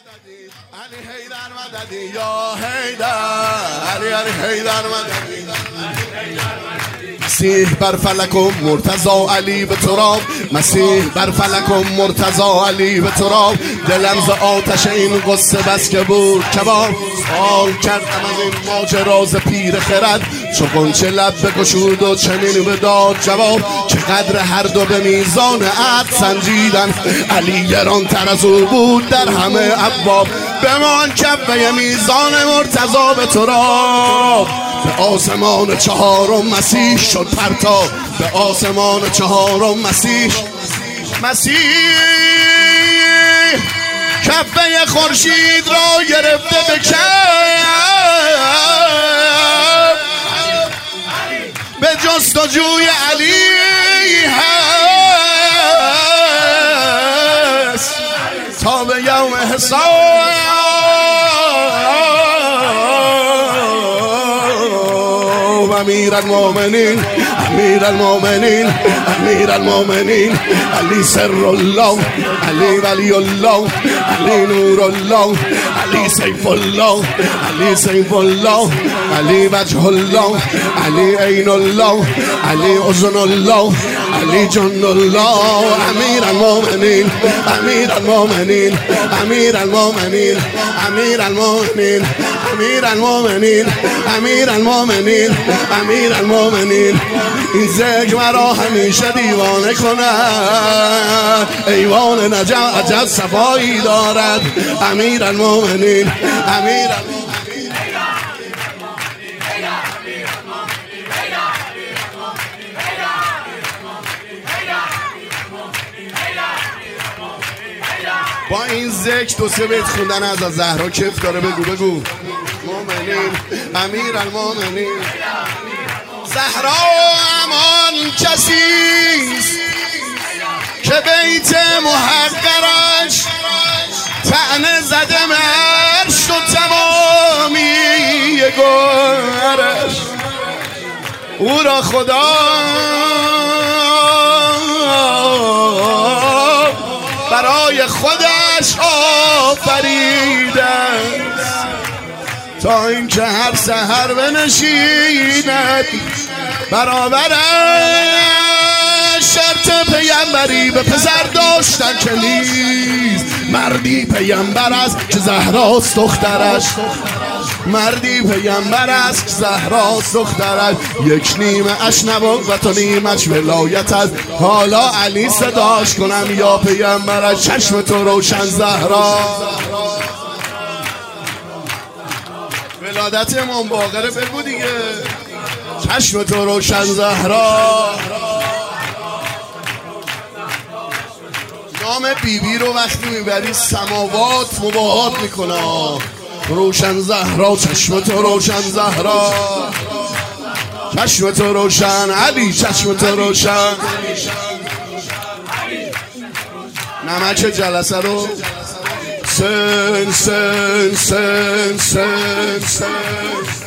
علی حیدر مددی یا حیدر، علی حیدر مددی. مسیح بر فلک و مرتضی علی به تراب، مسیح بر فلک و مرتضی علی به تراب. دلم ز آتش این قصه بس که بود کباب. سوال کردم از این ماجرا ز پیر خرد، چو غنچه لب بگشود و چنین بداد جواب. که قدر هر دو به میزان عدل سنجیدن، علی گرانتر از او بود در همه ابواب. بمان کفه میزان مرتضی به تراب، به آسمان چهارم مسیح شد پرتاب. به آسمان چهارم مسیح کفه خورشید را گرفته به کف، به جستجوی علی هست تا به یوم حساب. امیر المؤمنین، امیر المؤمنین، امیر المؤمنین، علی سر الله، علی ولی الله، علی نور الله، علی سیف الله، علی سیف الله، علی وجه الله، علی عین الله، علی اذن الله، علی جن الله. امیر المؤمنین، امیر المؤمنین، امیر المؤمنین، امیر المؤمنین، امیر المؤمنین، امیر المؤمنین، امیر المؤمنین. این ذکر مرا همیشه دیوانه کند، ایوان نجف عجب صفایی دارد. امیر المؤمنین، امیر با این ذکر دو سه بیت خوندن از زهرا کیف داره. بگو مومنین، امیر المؤمنین. زهرا همان کسیست که بیت محقرش طعنه زده مرشت و تمامی گوهرش. او را خدا برای خودش آفریده تا اینکه هر سحر بنشیند برابرش. شرط پیمبری به پسر داشتن که نیست، مردی پیمبر است که زهراست دخترش، مردی پیمبر است که زهراست دخترش. یک نیمه اش نبوت و نیمش ولایت است، حالا علی صداش کنم یا پیمبرش. چشم تو روشن زهرا، ولادت امام باقره بگو دیگه. چشم تو روشن زهرا. نام بیبی رو وقتی میبری سماوات مباهات میکنه. روشن زهرا، چشم تو روشن زهرا، چشم تو روشن علی، چشم تو روشن. نمک جلسه رو سن سن سن سن سن